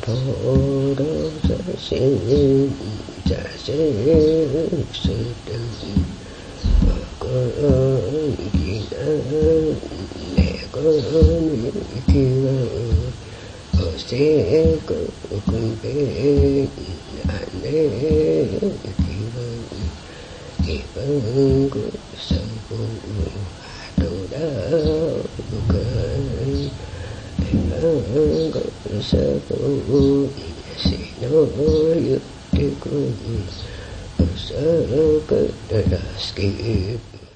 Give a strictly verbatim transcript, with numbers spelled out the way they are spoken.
Pho đô sa sinh cha sinh sư tử có gì nè có thì ở sẽ có cùng bên anh ấy thì thì vẫn có sự phụ đồ đã cởi vẫn có sự phụ sẽ nói được cũng sợ cái đó skip